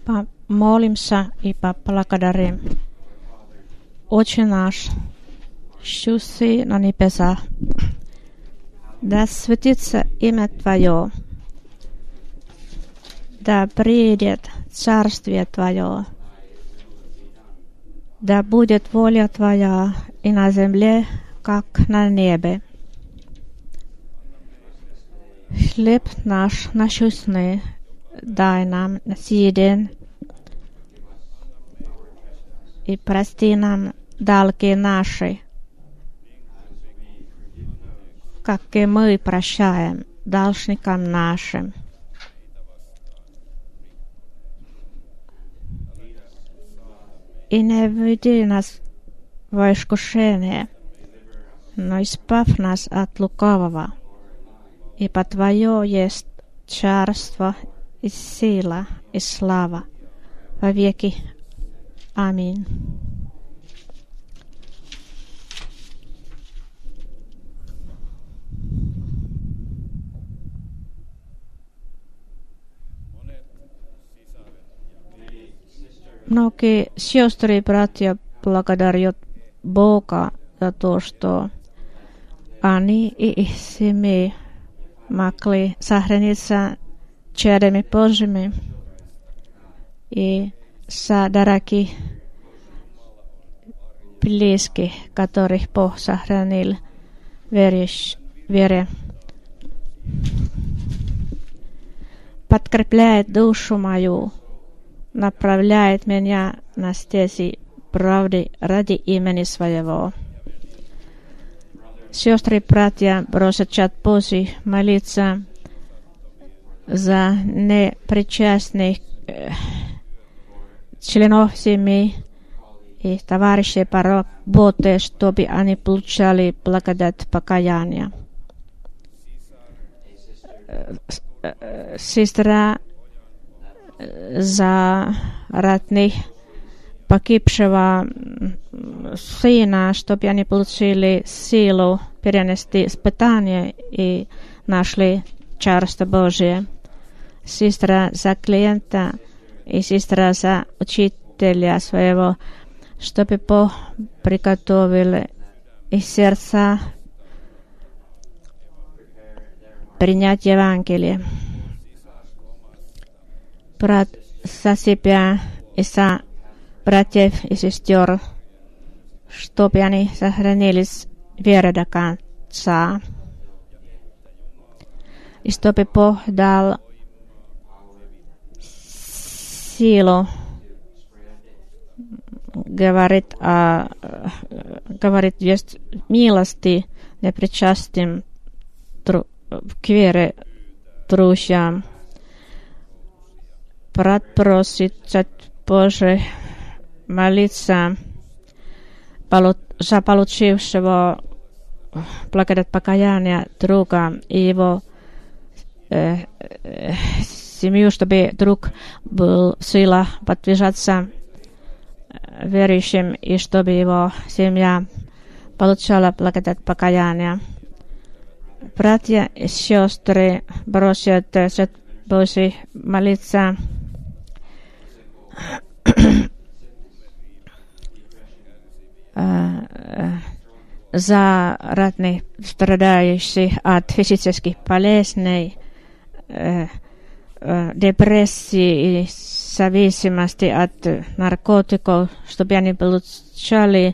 Помолимся и поблагодарим. Отче наш, щущий на небесах, да светится имя Твое, да придет царствие Твое, да будет воля Твоя и на земле, как на небе. Хлеб наш насущный дай нам на сей день, и прости нам долги наши, как и мы прощаем должникам нашим. И не введи нас во искушение, но избавь нас от лукавого, ибо Твое есть царство и сила и слава во веки. Аминь. Многие сестры и братья благодарят Бога за то, что они и их семьи могли сохраниться чадами Божьими, и за дорогих близких, которых Бог сохранил в вере. Подкрепляет душу мою, направляет меня на стези правды ради имени Своего. Сестры и братья просят чад Божий молиться за непричастных членов семьи и товарищей по работе, чтобы они получали благодать покаяния. Сестра за родных погибшего сына, чтобы они получили силу перенести испытания и нашли Царство Божие. Сестра за клиента и сестра за учителя своего, чтобы Бог приготовил их сердца принять Евангелие. Брат за себя и за братьев и сестер, чтобы они сохранились в вере до конца. И чтобы Бог дал силу говорит есть милости непричастным к вере друзьям. Брат просит Божий молиться за получившего благодать покаяния друга и его семью, чтобы друг был в силах подвижаться верующим и чтобы его семья получала благодать покаяния. Братья и сестры просят Божий молиться за родных, страдающих от физических болезней, депрессии и зависимости от наркотиков, чтобы они получали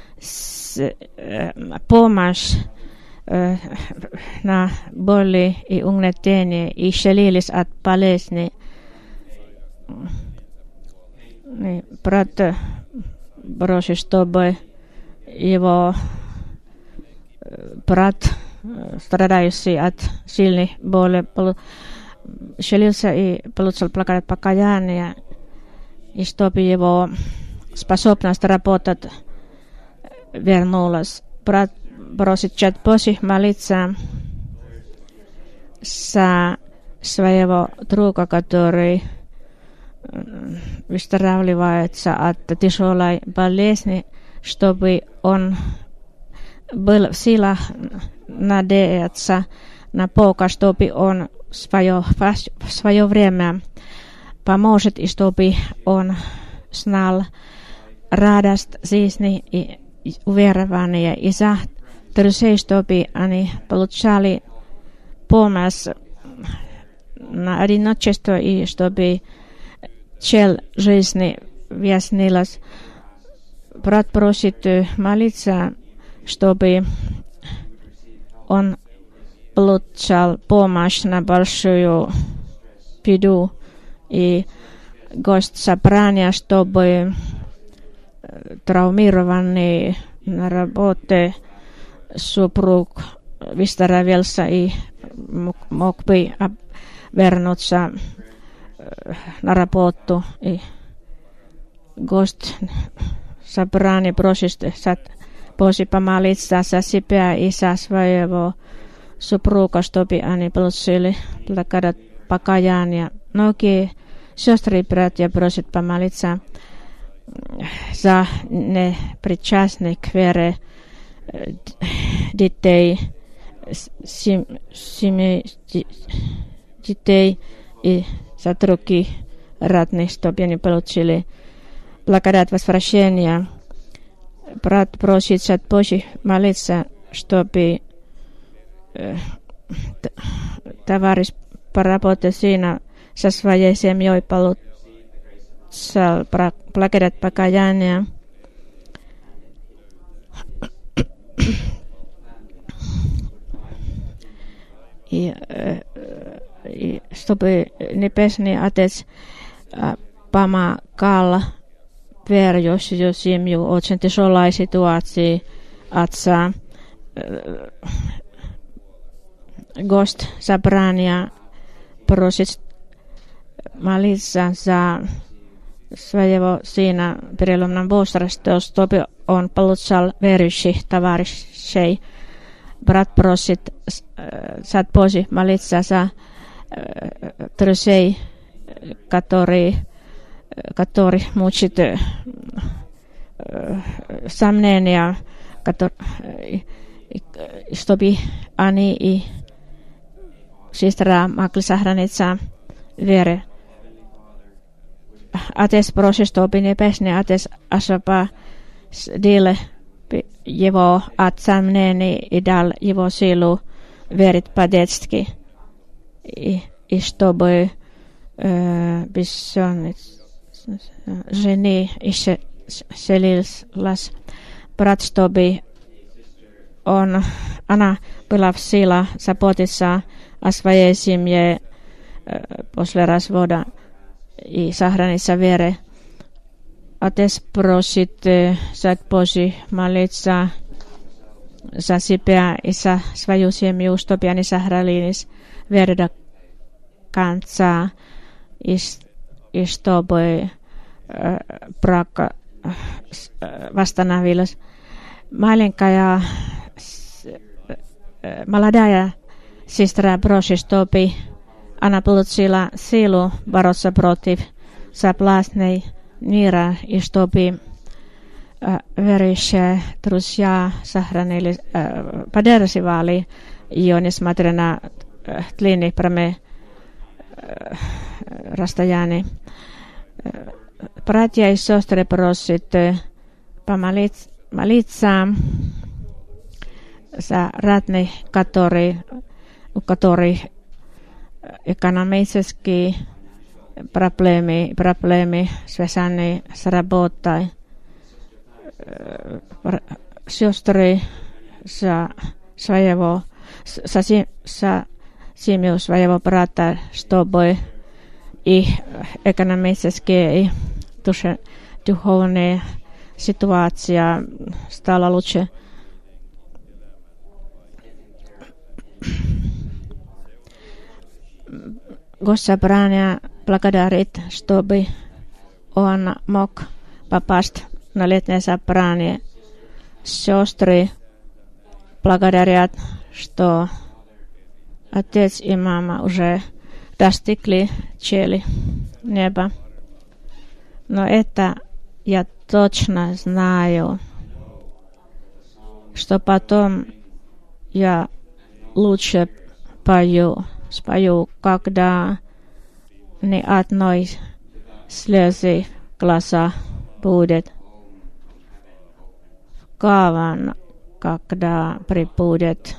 помощь на боли и угнетение и исцелились от болезней. Брат просит, чтобы его брат, страдающий от сильной боли, исцелился и получил благодать покаяния, и чтобы его способность работать вернулась. Брат просит чад Божий молиться за своего друга, который выздоравливается от тяжелой болезни, чтобы он был в силах надеяться на Бога, чтобы он в свое время поможет, и чтобы он знал радость жизни и уверования. И за друзей, чтобы они получали помощь на одиночество, и чтобы цель жизни выяснилась. Брат просит молиться, чтобы он получал помощь на большую беду, и гость собрания, чтобы травмированный на работе супруг выздоровелся и мог бы вернуться на работу. И гость собрания просит Божий помолиться за себя и за своего супруга, чтобы они получили благодать покаяния. Многие сестры и братья просят помолиться за непричастных к вере детей, семей детей и за других родных, чтобы они получили благодать возвращения. Брат просит от Божьих молиться, чтобы товарищ по работе сына со своей семьей получил благодать покаяния. И чтобы Небесный Отец помогал верующую семью в очень тяжелой ситуации отца. Гость собрания просит молиться за своего сына в переломном возрасте, чтобы он получал верующих товарищей. Брат просит от Божьих молиться за друзей, которые мучат сомнения, чтобы они и сестра могли сохраниться в вере. Отец просит, чтобы Небесный Отец освободил его от сомнений и дал его силу верить по-детски. И чтобы бессонница жены исцелилась. Брат, чтобы она была в силе заботиться о своей семье после развода и сохраниться в вере. Отец просит за Божий молиться за себя и за свою семью, чтобы они сохранились в вере до конца, и чтобы брак восстановилась. Маленькая молодая сестра просит, чтобы она получила силу бороться против соблазней мира, и чтобы верующие друзья поддерживали ее, несмотря на длинные прямые расстояния. Братья и сестры просят молиться за родных, у которых экономические проблемы, связанные с работой. Сестры за семью своего брата, чтобы их экономические и духовная ситуация стала лучше. Госсобрание благодарит, чтобы он мог попасть на летнее собрание. Сестры благодарят, что отец и мама уже достигли цели неба. Но это я точно знаю, что потом я лучше спою, когда ни одной слезы в глаза будет кован, когда прибудет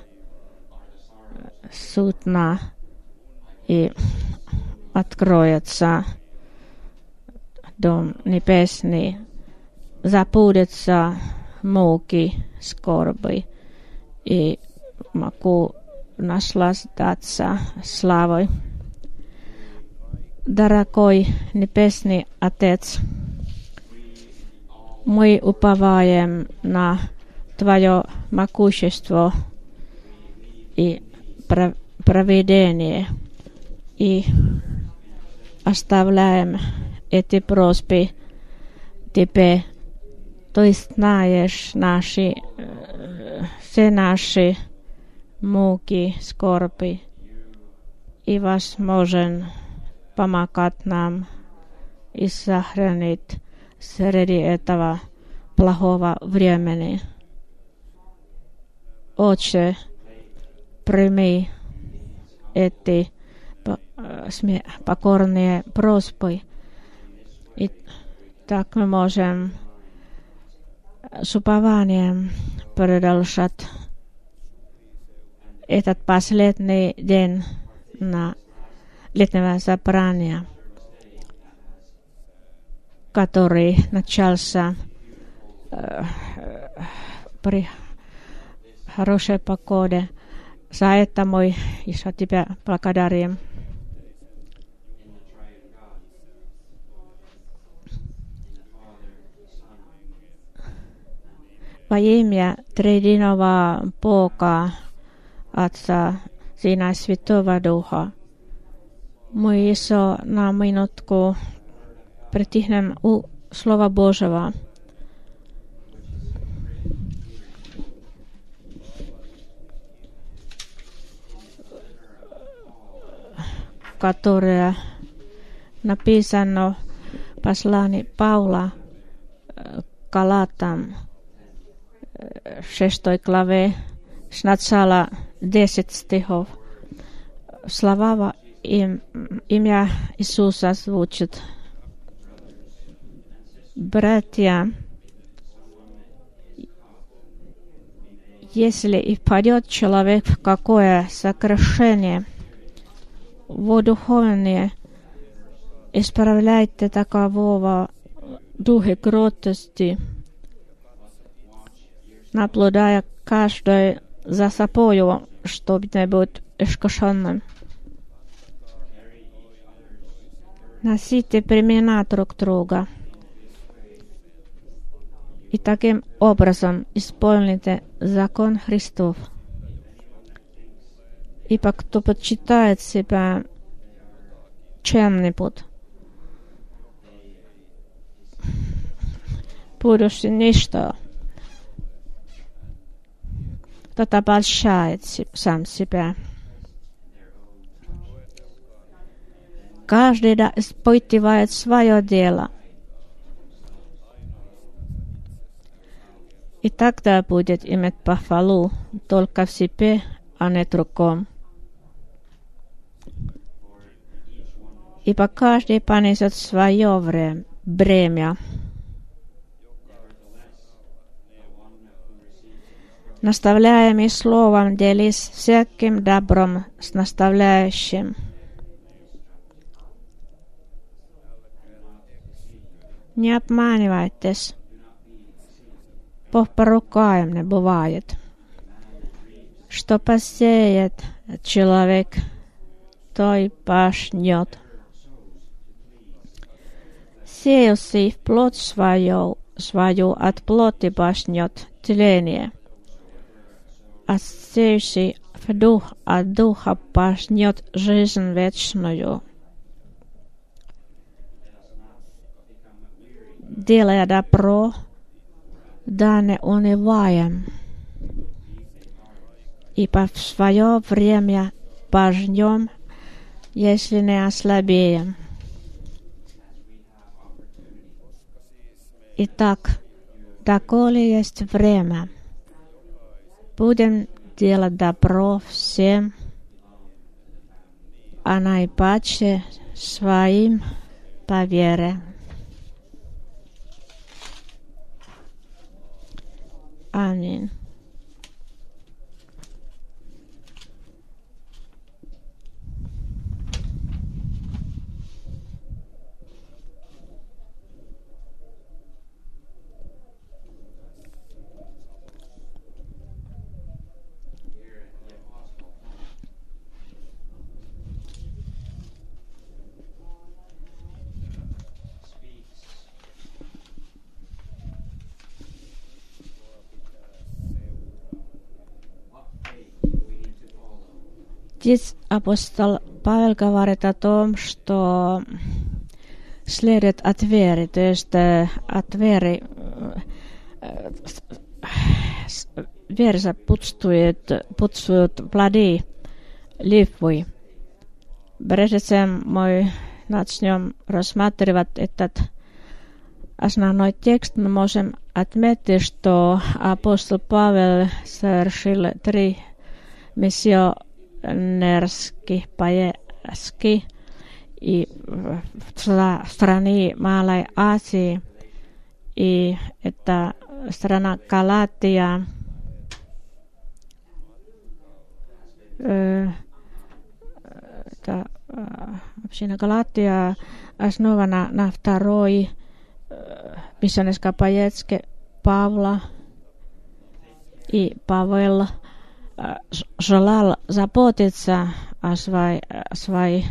судно и откроется Дом небесный, забудется муки, скорби, и могу наслаждаться славой. Дорогой Небесный Отец, мы уповаем на Твое могущество и провидение и оставляем эти просьбы Тебе. Ты знаешь все наши муки, скорби и возможен помогать нам и сохранить среди этого плохого времени. Отче, прими эти покорные просьбы, и так мы можем с упованием продолжать этот последний день летнего собрания, который начался при хорошей погоде. За это мы еще Тебя благодарим. Во имя Триединого Бога, Отца, Сына и Святого Духа, мы еще на минутку притихнем у Слова Божьего. Которое написано в послании Павла Галатам 6 главе, с начала 10 стихов. Слава во имя Иисуса звучит: братья, если и впадет человек в какое согрешение, в духовное, исправляйте такового духе кротости, наблюдая каждый за собою, чтобы не быть искушенным. Носите бремена друг друга, и таким образом исполните закон Христов. Ибо кто почитает себя чем-нибудь, будучи ничто, тот обольщает сам себя. Каждый да испытывает свое дело, и тогда будет иметь похвалу только в себе, а не другом. Ибо каждый понесет свое бремя. Наставляемый словом делись всяким добром с наставляющим. Не обманывайтесь, поругаем не бывает. Что посеет человек, той пожнет. Сеющий в плоть свою от плоти пожнет тление, а сеющий в дух от духа пожнет жизнь вечную. Делая добро, да не унываем, ибо в свое время пожнем, если не ослабеем. Итак, доколе есть время, будем делать добро всем, а наипаче своим по вере. Аминь. Здесь апостол Павел говорит о том, что следует от веры, то есть от веры вера сопутствует плоды ливы. Прежде чем мы начнем рассматривать этот основной текст, мы можем отметить, что апостол Павел совершил 3 миссионерские поездки и в стране Малой Азии, и это страна Галатия, община Галатия основана на второй миссионерской поездке Павла, и Павел желал заботиться о своей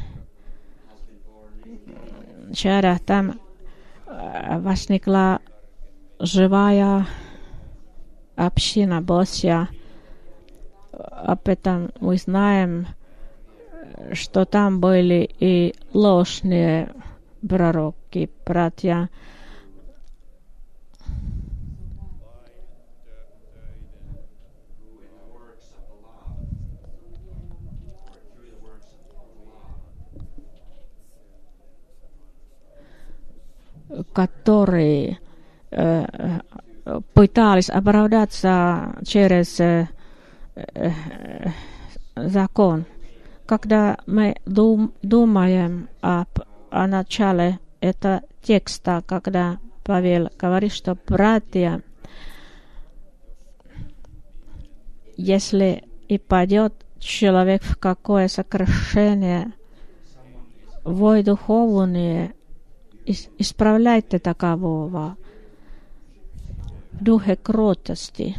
чаде. Там возникла живая община Божья. Об этом мы знаем, что там были и ложные пророки, братья. Которые пытались оправдаться через закон. Когда мы думаем о начале этого текста, когда Павел говорит, что братья, если и пойдет человек в какое сокрушение, вой духовные, исправляйте такового в духе кротости.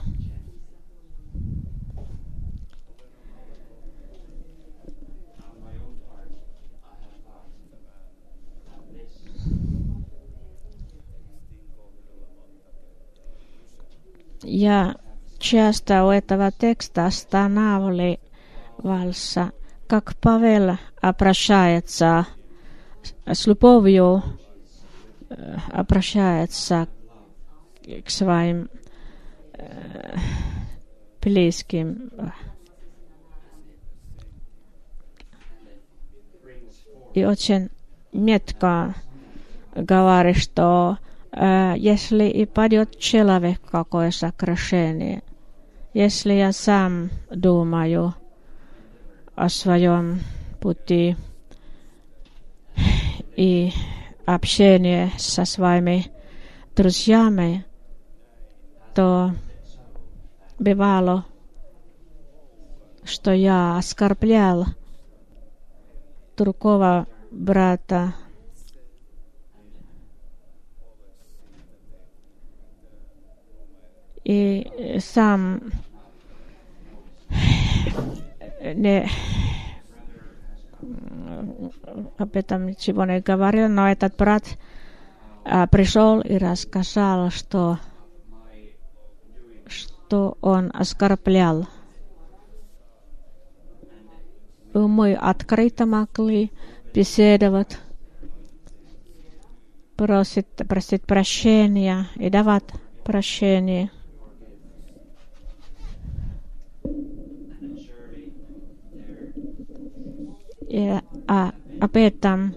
Я часто у этого текста останавливался, как Павел обращается с любовью, обращается к своим близким. И очень метко говорит, что если и падет человек в какое сокрушение, если я сам думаю о своем пути и общении со своими друзьями, то бывало, что я оскорблял другого брата. И сам не об этом ничего не говорил, но этот брат пришел и рассказал, что он оскорблял. И мы открыто могли беседовать, просить прощения и давать прощение. И об этом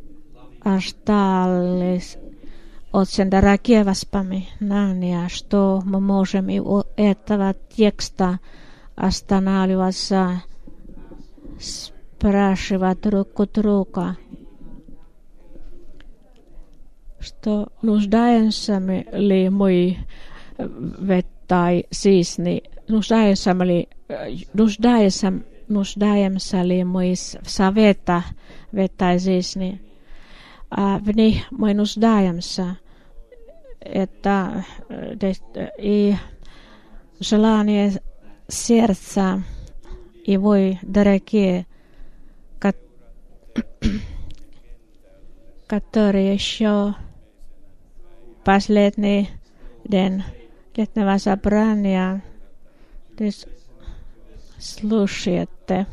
остались очень дорогие воспоминания, что мы можем и у этого текста останавливаться, спрашивать друг у друга. что нуждаемся ли мы в этой жизни, нуждаемся ли мы в советах в этой жизни. В них мы нуждаемся. Это и желание сердца, и вы, дорогие, которые еще последний день летнего собрания слушаете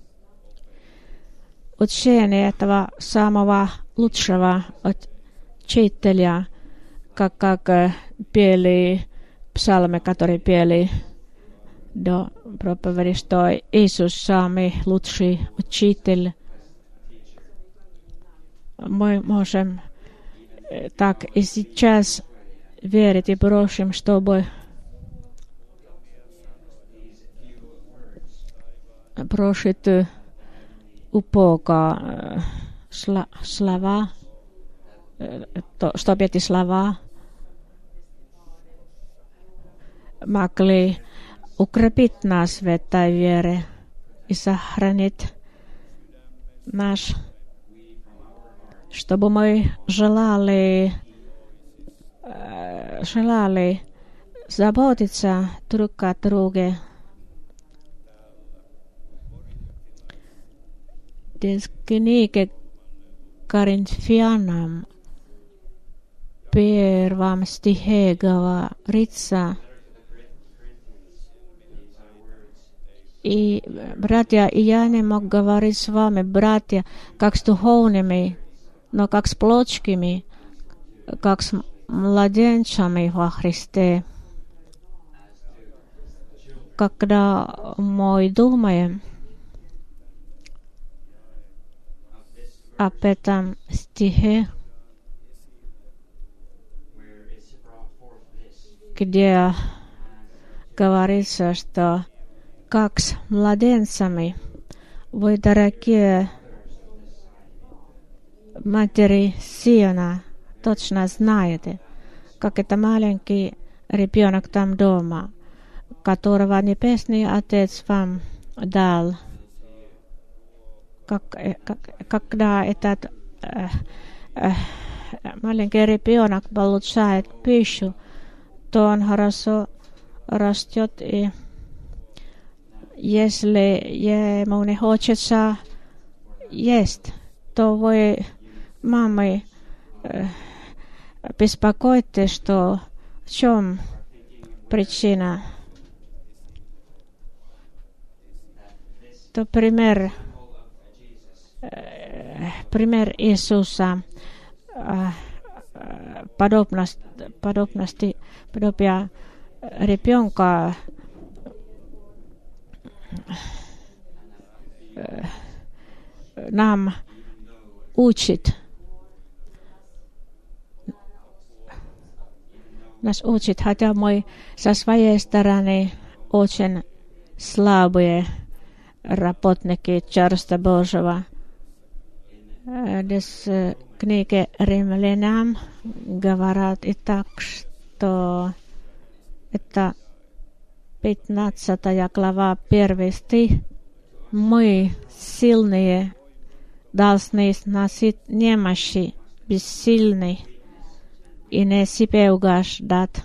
учение этого самого лучшего учителя, как пели псалмы, которые пели до проповеди, что Иисус самый лучший учитель. Мы можем так и сейчас верить и просим, чтобы просить у Бога слова, чтобы эти слова могли укрепить нас в этой вере и сохранить нас, чтобы мы желали заботиться друг о друге. В книге Коринфянам 1 стихе говорится: и, братья, и я не мог говорить с вами, братья, как с духовными, но как с плотскими, как с младенцами во Христе. Когда мы думаем об этом стихе, где говорится, что как с младенцами, вы, дорогие матери Сиона, точно знаете, как это маленький ребенок там дома, которого Небесный Отец вам дал. Когда этот маленький ребенок получает пищу, то он хорошо растет, и если ему не хочется есть, то вы, мамы, беспокойтесь, что в чем причина. То пример Иисуса, подобия ребенка, нам нас учит, хотя мы со своей стороны очень слабые работники Царства Божьего. Здесь в книге Римлянам говорят и так, что это 15 глава, 1 стих. Мы, сильные, должны сносить немощи бессильных и не себе угождать.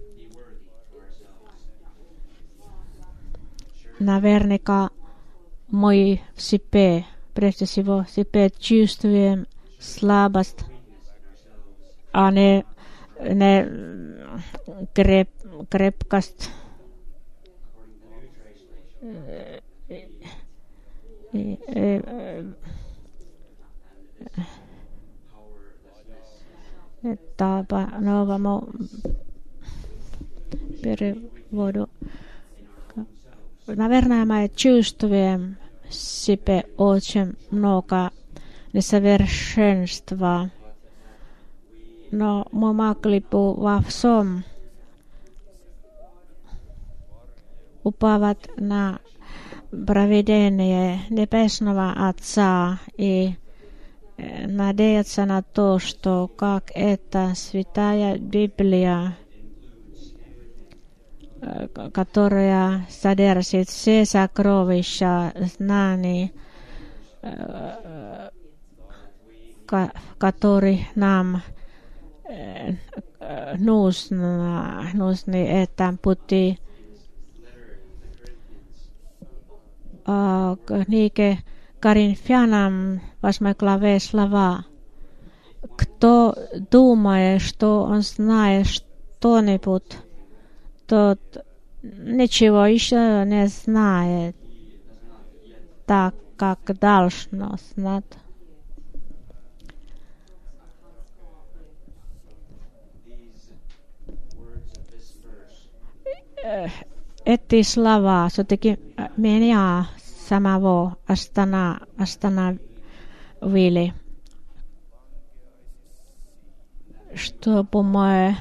Наверняка мы в себе, прежде всего, в себе чувствуем слабость, а не крепкость. Это по новому переводу. Наверное, мы чувствуем в себе очень много несовершенства, но мы могли бы во всем уповать на провидение Небесного Отца и надеяться на то, что как эта святая Библия, которая содержит все сокровища знаний, которые нам нужны этом пути. Книге Коринфянам 8 главе слова: кто думает, что он знает что-нибудь, тот ничего еще не знает так, как должно знать. Эти слова все-таки меня самого остановили, чтобы мы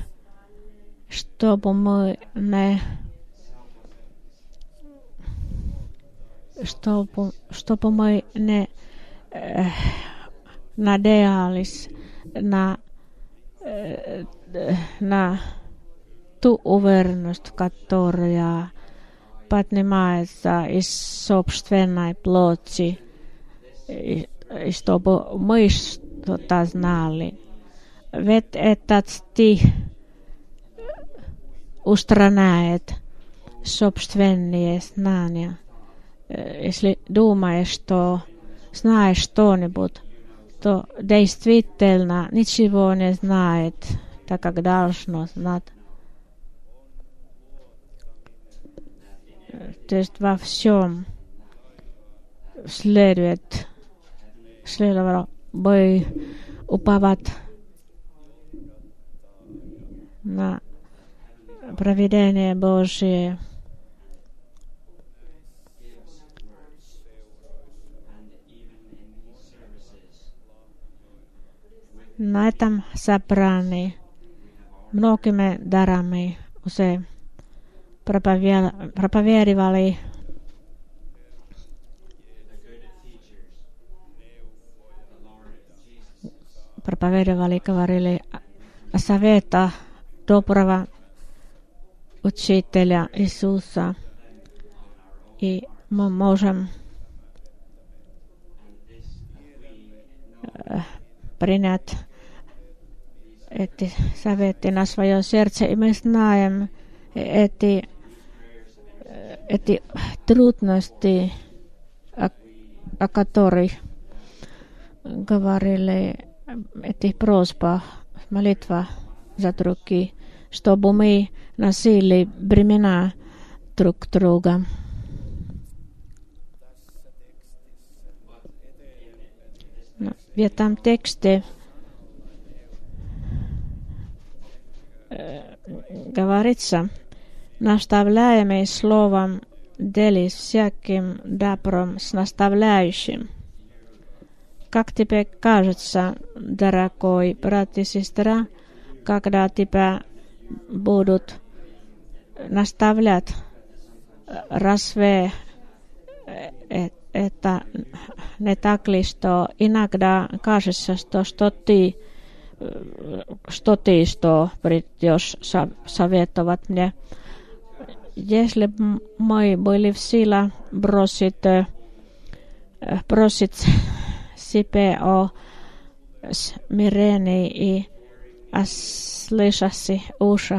не надеялись на ту уверенность, которая поднимается из собственной плоти, и чтобы мы что-то знали. Ведь этот стих устраняет собственные знания. Если думаешь, что знаешь что-нибудь, то действительно ничего не знает, так как должно знать. То есть во всем следовало бы уповать на провидение Божие. На этом собрании многими дарами уже проповедовали говорили о советах доброго учителя Иисуса. И мы можем принять эти советы на свое сердце. И мы знаем эти трудности, о которых говорили, эти просьбы, молитва за других, чтобы мы носили бремена друг друга. В этом тексте говорится: наставляемый словом делись всяким добром с наставляющим. Как тебе кажется, дорогой брат и сестра, когда тебя будут наставлять, разве это не так ли, что иногда кажется, что ты придешь советовать мне? Если бы мы были в силе бросить себе о смирении и о слышащих ушах,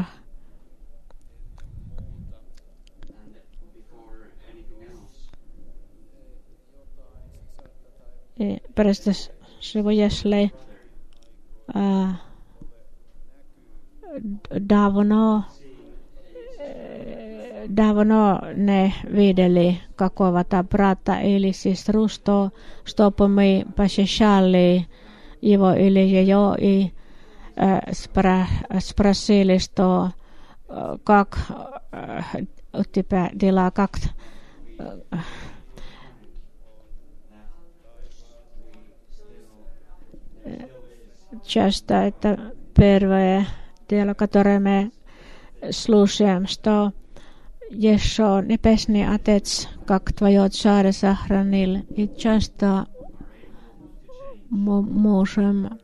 и прежде всего, если давно не видели какого-то брата или сестру, чтобы мы посещали его или ее и спросили, что как у тебя дела, как часто это первое дело, которое мы слушаем, что еще Небесный Отец, как Твое Царь сохранил. И часто можем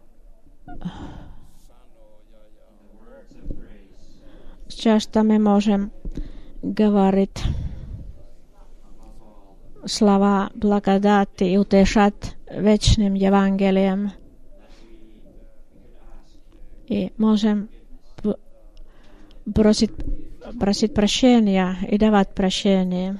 часто мы можем говорить слова благодати и утешать вечным Евангелием. И можем просить прощения и давать прощение.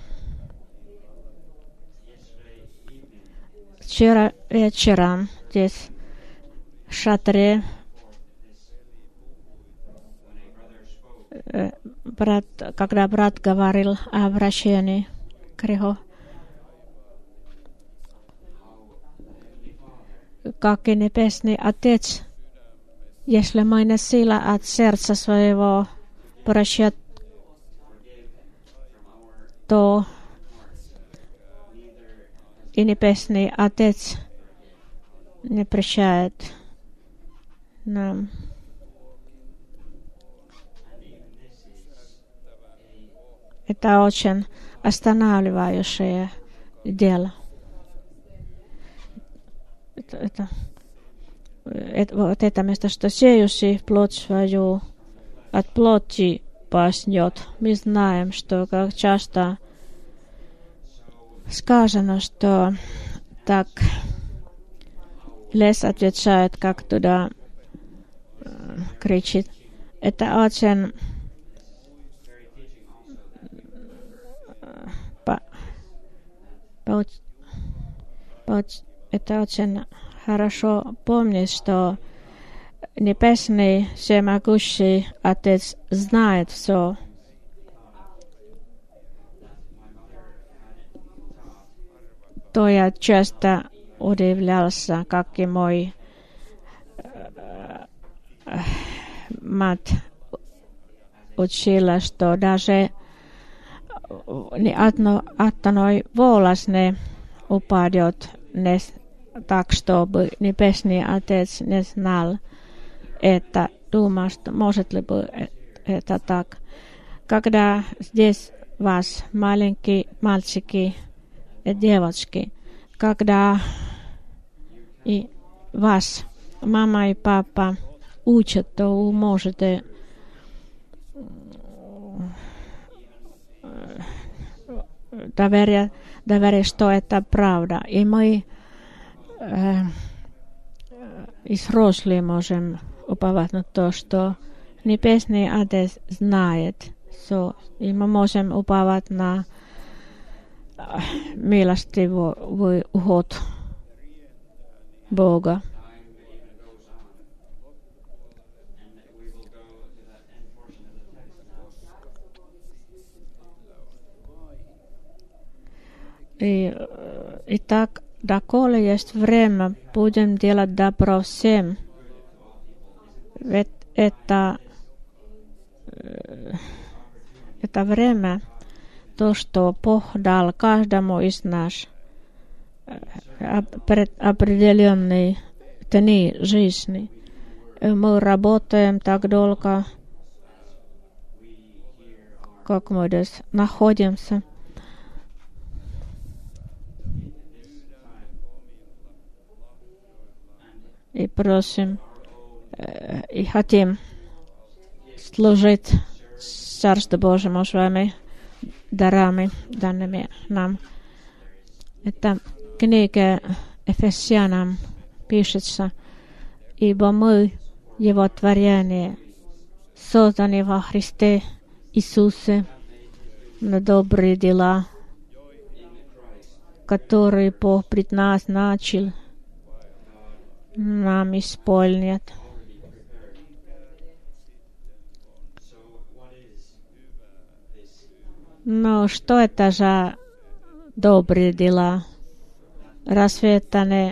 Вчера вечером здесь в шатре когда брат говорил о обращении к Греху, как и Небесный Отец, если мы не сила от сердца своего прощать, то и Небесный Отец не прощает нам. Это очень останавливающее дело. Вот это место, что сеющий плоть свою от плоти паснет. Мы знаем, что как часто сказано, что так лес отвечает, как туда кричит. Это очень это очень хорошо помнить, что Небесный Всемогущий Отец знает все. То я часто удивлялся, как и мой мать учила, что даже ни одной волос не упадет так, чтобы Небесный Отец не знал это. Думаю, что может ли быть это так. Когда здесь вас, маленькие мальчики и девочки, когда и вас, мама и папа, учат, то вы можете доверять, что это правда. И мы и взрослые можем уповать на то, что Небесный Отец знает все. И мы можем уповать на милостивый уход Бога. И так, доколе есть время, будем делать добро всем. Ведь это время, то, что Бог дал каждому из нас определенные дни жизни. И мы работаем так долго, как мы здесь находимся. И просим, и хотим служить Царству Божьему своими дарами, данными нам. Это книга Ефесянам пишется, ибо мы, Его творение, созданы во Христе Иисусе на добрые дела, которые Бог предназначил нам исполнят. Но что это за добрые дела? Разве это не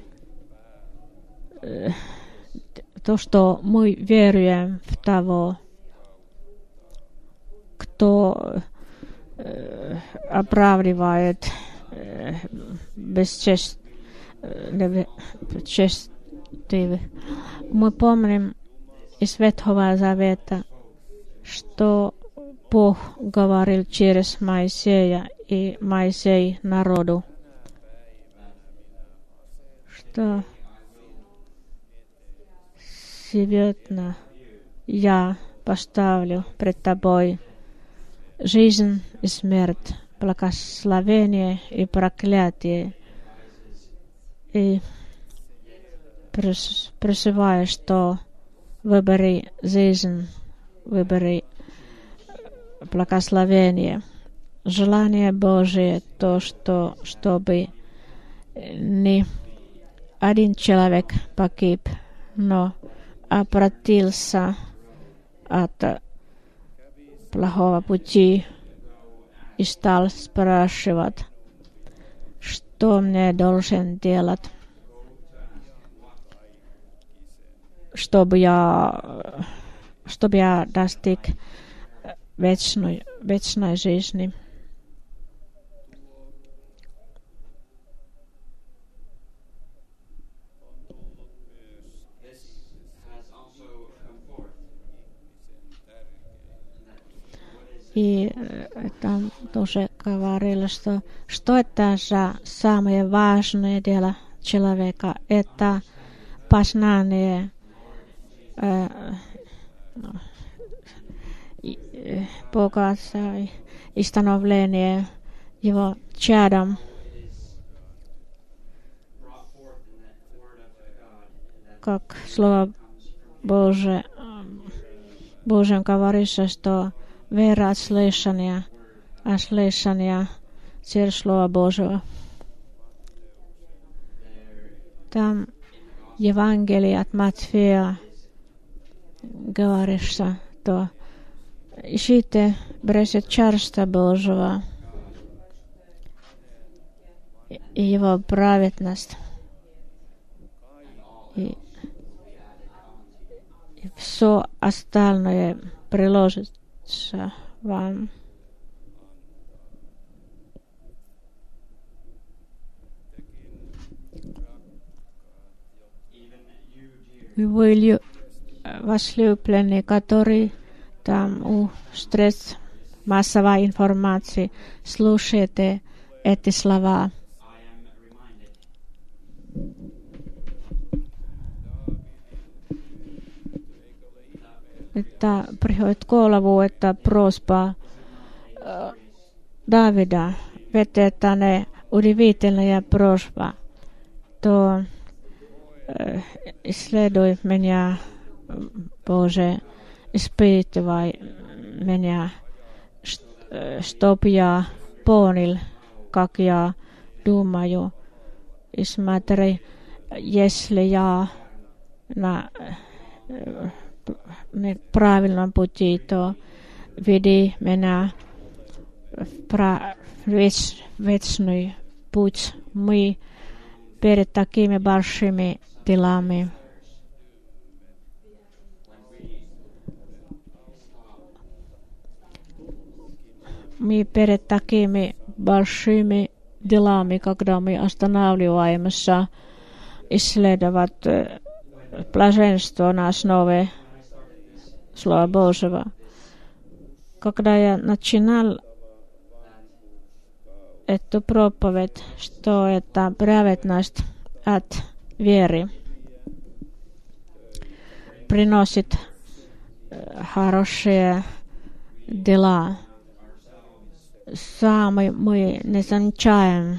то, что мы веруем в того, кто оправдывает бесчестивых? Мы помним из Ветхого Завета, что Бог говорил через Моисея и Моисей народу, что Сегодня я поставлю пред тобой жизнь и смерть, благословение и проклятие. И призываю, что выбери жизнь, выбери благословение. Желание Божие то, чтобы не один человек погиб, но обратился от плохого пути и стал спрашивать, что мне должен делать, чтобы я достиг вечной жизни. И там тоже говорили, что это же самое важное дело человека, это познание Бога и становление Его чадом. Как Слово Божие говорится, что вера от слышания, а слышание через Слово Божьего. Там Евангелие от Матфея говорится, что ищите прежде Царства Божьего и Его праведность, и все остальное приложится вам. Вы, возлюбленные, которые там у средств массовой информации слушаете эти слова. Это приходит в голову, это просьба Давида, ведь это не удивительная просьба, то исследуй меня, Боже, испытывай меня, чтоб я понял, как я думаю, и смотри, если я на неправильном пути, то веди меня в вечный путь. Мы перед такими большими делами. Мы перед такими большими делами, когда мы останавливаемся исследовать блаженство на основе Слова Божьего. Когда я начинал эту проповедь, что это праведность от веры приносит хорошие дела. Сами мы не замечаем,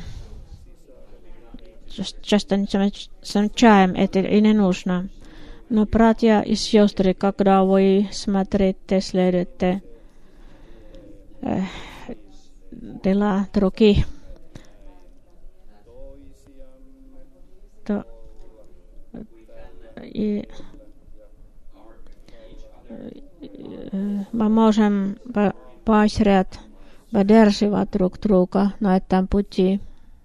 часто не замечаем это и не нужно. Но, братья и сестры, когда вы смотрите, следуете дела других, то и мы можем поощрять, поддерживать друг друга на этом пути.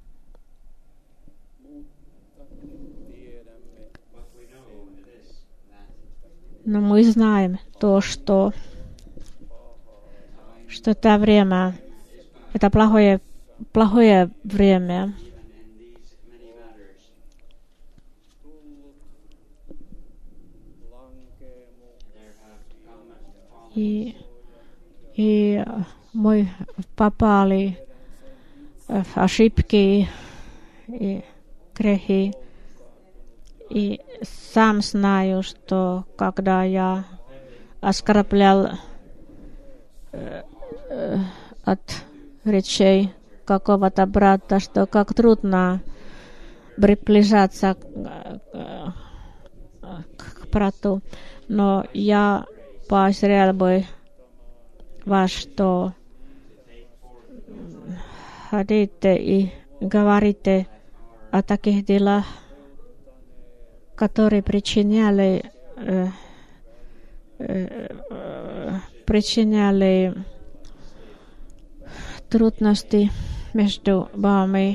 Но мы знаем то, что это время, это плохое время. И мы попали в ошибки и грехи. И сам знаю, что когда я оскорблял от речей какого-то брата, что как трудно приближаться к брату. Но я поощрял бы вас, что ходите и говорите о таких делах, которые причиняли трудности между вами.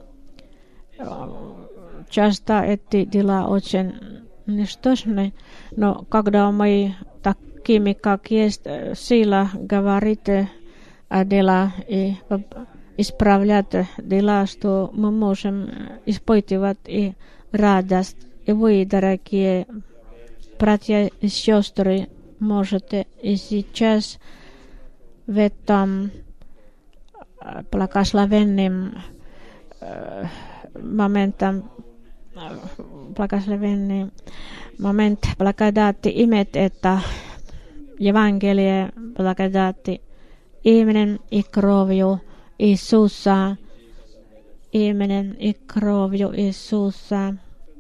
Часто эти дела очень ничтожны, но когда мы такими, как есть, сила говорите о делах и исправлять дела, что мы можем испытывать и радость. И вы, дорогие братья и сестры, можете и сейчас в этом благословенном благословенный момент благодати иметь это Евангелие благодати именем и кровью Иисуса, именем и кровью Иисуса,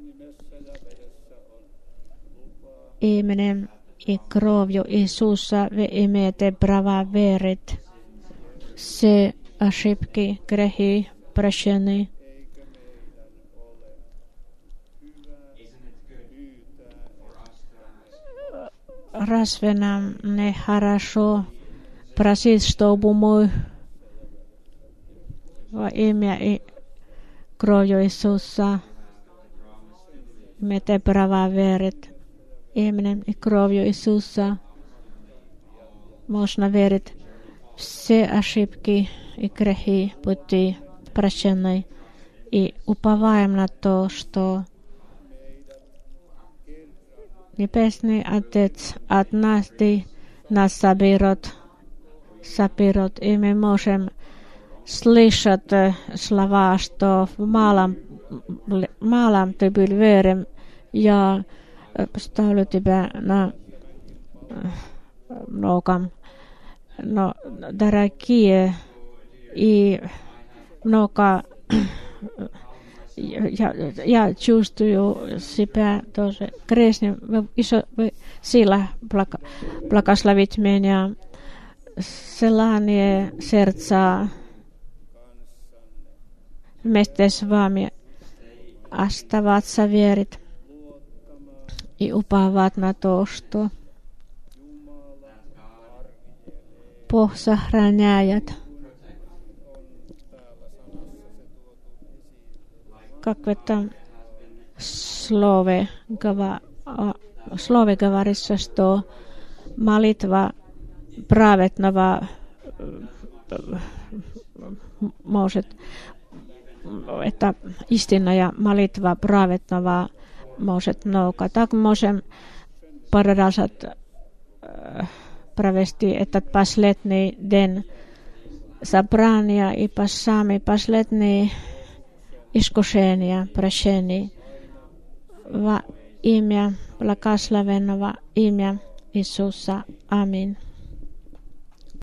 именем и кровью Иисуса вы имеете право верить. Все ошибки, грехи прощены. Разве нам не хорошо просить, чтобы мы во имя и кровью Иисуса имеете право верить? Именем и кровью Иисуса можно верить. Все ошибки и грехи будут прощены. И уповаем на то, что Небесный Отец однажды нас соберет, и мы можем слышать слова, что в малом ты был верен, я поставлю тебя на многом. Но, дорогие, и много я чувствую себя тоже грешным. Вы сила благословить меня. Желание сердца вместе с вами оставаться верить и уповать на то, что Бог сохраняет. Как в этом слове говорится, что молитва праведного может, это истинная молитва праведного может много. Так можем продолжать провести этот последний день собрания и сами последние искушения, прощения во имя благословенного имя Иисуса. Аминь.